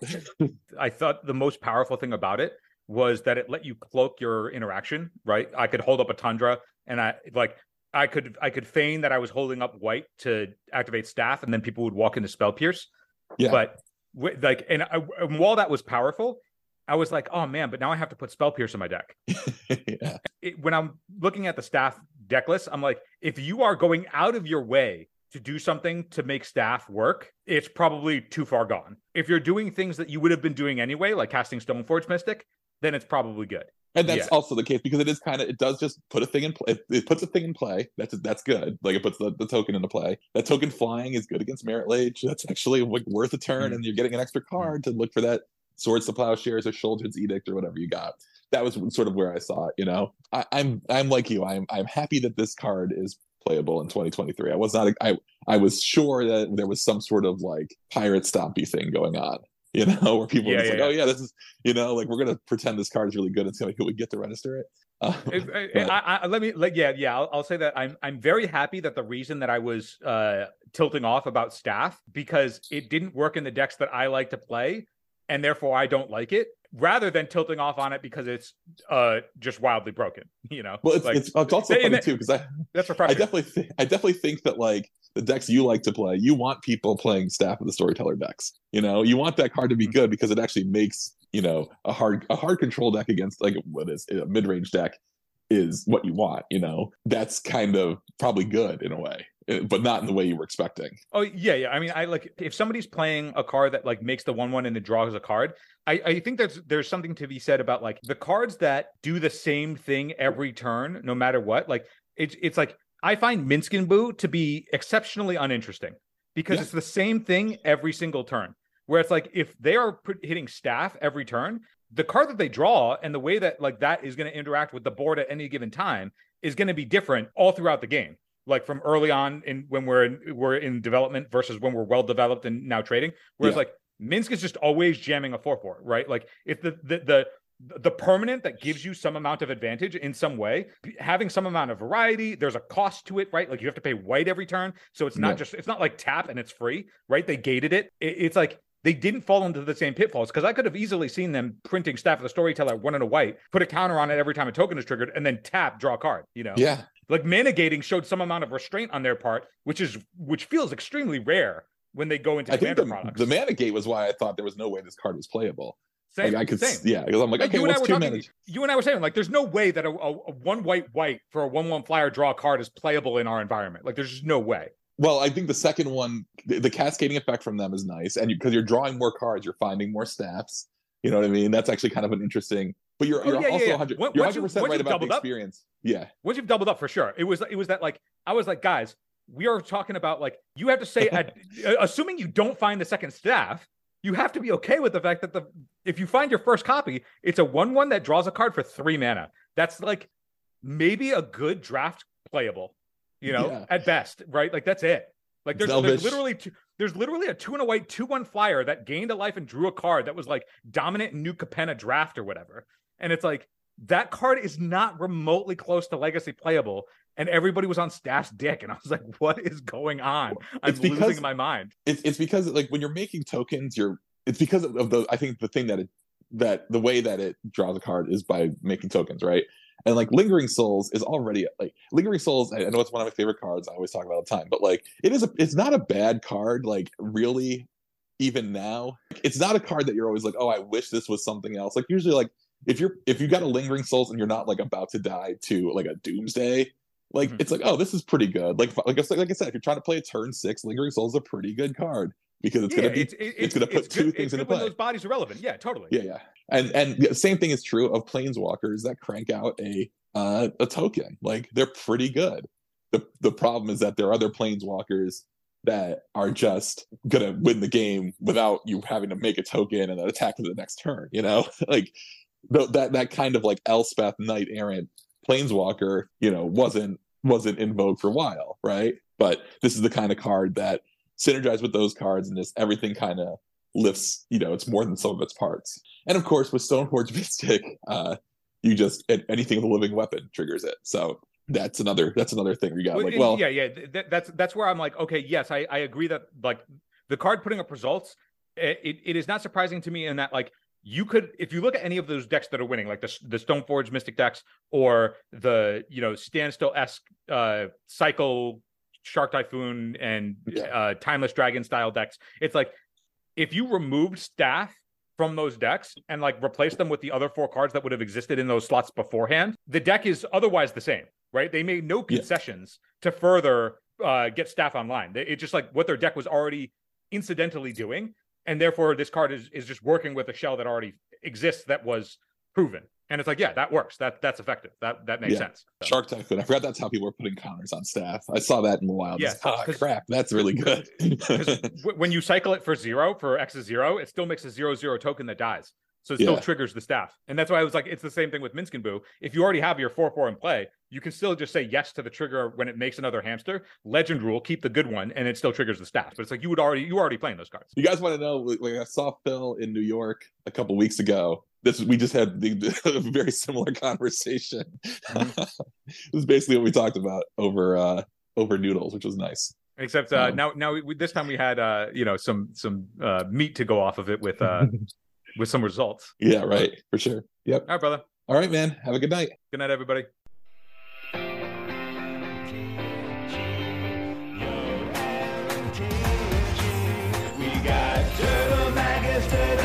I thought the most powerful thing about it was that it let you cloak your interaction, right? I could hold up a Tundra, and I like I could I could feign that I was holding up white to activate Staff, and then people would walk into Spell Pierce. Yeah. But like, and, I, and while that was powerful, I was like, oh man, but now I have to put Spell Pierce in my deck. yeah. It, when I'm looking at the Staff deck list, I'm like, if you are going out of your way to do something to make Staff work, it's probably too far gone. If you're doing things that you would have been doing anyway, like casting Stoneforge Mystic, then it's probably good. And that's yeah. also the case because it is kind of, it does just put a thing in play. It, it puts a thing in play. That's that's good. Like it puts the, the token into play. That token flying is good against Merit Lage. That's actually like worth a turn, mm-hmm. and you're getting an extra card to look for that Swords to Plowshares or Sheoldred's Edict or whatever you got. That was sort of where I saw it. You know, I, I'm I'm like you. I'm I'm happy that this card is playable in twenty twenty-three. I was not. I I was sure that there was some sort of like pirate stompy thing going on. You know, where people yeah, are just yeah, like, yeah. oh yeah, this is, you know, like we're gonna pretend this card is really good and see how we get to register it. Uh, if, but... I, I, let me, like, yeah, yeah. I'll, I'll say that I'm, I'm very happy that the reason that I was uh, tilting off about Staff because it didn't work in the decks that I like to play, and therefore I don't like it. Rather than tilting off on it because it's uh, just wildly broken, you know. Well, it's like, it's, it's also funny too because I that's I definitely th- I definitely think that like the decks you like to play, you want people playing Staff of the Storyteller decks. You know, you want that card to be good because it actually makes, you know, a hard a hard control deck against like what is a mid range deck is what you want. You know, that's kind of probably good in a way, but not in the way you were expecting. Oh yeah, yeah. I mean, I like if somebody's playing a card that like makes the one one and it draws a card. I, I think there's there's something to be said about like the cards that do the same thing every turn, no matter what. Like it's it's like I find Minsc and Boo to be exceptionally uninteresting because yeah. it's the same thing every single turn. Where it's like if they are put, hitting Staff every turn, the card that they draw and the way that like that is going to interact with the board at any given time is going to be different all throughout the game. Like from early on in when we're in we're in development versus when we're well developed and now trading. Whereas yeah. like Minsc is just always jamming a four four, right? Like if the the the the permanent that gives you some amount of advantage in some way, having some amount of variety, there's a cost to it, right? Like you have to pay white every turn. So it's not yeah. just, it's not like tap and it's free, right? They gated it. it it's like they didn't fall into the same pitfalls because I could have easily seen them printing Staff of the Storyteller one in a white, put a counter on it every time a token is triggered, and then tap, draw a card, you know? Yeah. Like mana gating showed some amount of restraint on their part, which is which feels extremely rare when they go into I think commander the, products. The mana gate was why I thought there was no way this card was playable. Same, like I could, same. yeah, because I'm like, like okay, you what's and two talking, mana? You and I were saying, like, there's no way that a, a, a one white white for a one one flyer draw card is playable in our environment. Like, there's just no way. Well, I think the second one, the, the cascading effect from them is nice, and because you, you're drawing more cards, you're finding more Staffs. You know what I mean? That's actually kind of an interesting. But you're, oh, you're yeah, also yeah, yeah. one hundred, Once you're one hundred percent you, right about the up, experience. Yeah. Once you've doubled up, for sure. It was it was that like I was like, guys, we are talking about like you have to say, at, assuming you don't find the second Staff, you have to be okay with the fact that the if you find your first copy, it's a one one that draws a card for three mana. That's like maybe a good draft playable, you know, yeah. at best, right? Like that's it. Like there's, there's literally two, there's literally a two and a white two one flyer that gained a life and drew a card that was like dominant in New Capenna draft or whatever. And it's like that card is not remotely close to legacy playable. And everybody was on Staff's dick. And I was like, what is going on? I'm it's because, losing my mind. It's it's because like when you're making tokens, you're it's because of, of the I think the thing that it that the way that it draws a card is by making tokens, right? And like Lingering Souls is already like Lingering Souls. I know it's one of my favorite cards. I always talk about all the time, but like it is a it's not a bad card. Like really, even now, it's not a card that you're always like, oh, I wish this was something else. Like usually, like if you're if you got a Lingering Souls and you're not like about to die to like a Doomsday, like mm-hmm. it's like, oh, this is pretty good. Like like I said, like I said, if you're trying to play a turn six, Lingering Souls is a pretty good card. Because it's yeah, gonna be, it's, it's, it's gonna put it's two good, things it's into good play. When those bodies are relevant, yeah, totally. Yeah, yeah, and and the same thing is true of Planeswalkers that crank out a uh, a token. Like they're pretty good. the The problem is that there are other Planeswalkers that are just gonna win the game without you having to make a token and then attack for the next turn, you know? Like th- that that kind of like Elspeth Knight Errant Planeswalker, you know, wasn't wasn't in vogue for a while, right? But this is the kind of card that synergizes with those cards and just everything kind of lifts, you know, it's more than some of its parts. And of course with Stoneforge Mystic, uh you just anything with a living weapon triggers it. So that's another that's another thing we got. Like, well, yeah, yeah, that, that's that's where I'm like, okay, yes, I, I agree that like the card putting up results, it, it is not surprising to me in that like you could, if you look at any of those decks that are winning, like the the Stoneforge Mystic decks or the you know Standstill-esque uh, Cycle Shark Typhoon and yeah. uh, Timeless Dragon style decks, it's like if you removed Staff from those decks and like replace them with the other four cards that would have existed in those slots beforehand, the deck is otherwise the same, right? They made no concessions yeah. to further uh, get Staff online. It's just like what their deck was already incidentally doing. And therefore this card is, is just working with a shell that already exists that was proven. And it's like, yeah, that works. That that's effective. That that makes yeah. sense. So. Shark Typhoon. I forgot that's how people were putting counters on Staff. I saw that in the wild. Yeah, oh, crap. That's really good. When you cycle it for zero, for X is zero, it still makes a zero zero token that dies. So it still yeah. triggers the Staff. And that's why I was like, it's the same thing with Minsc and Boo. If you already have your four four in play, you can still just say yes to the trigger when it makes another hamster. Legend rule, keep the good one, and it still triggers the Staff. But it's like you would already you were already playing those cards. You guys want to know, like I saw Phil in New York a couple weeks ago. This we just had the, the very similar conversation. Mm-hmm. This is basically what we talked about over uh, over noodles, which was nice. Except uh, um, now, now we, this time we had uh, you know some some uh, meat to go off of it with uh, with some results. Yeah, right, for sure. Yep. All right, brother. All right, man. Have a good night. Good night, everybody. We got turtle maggots, turtle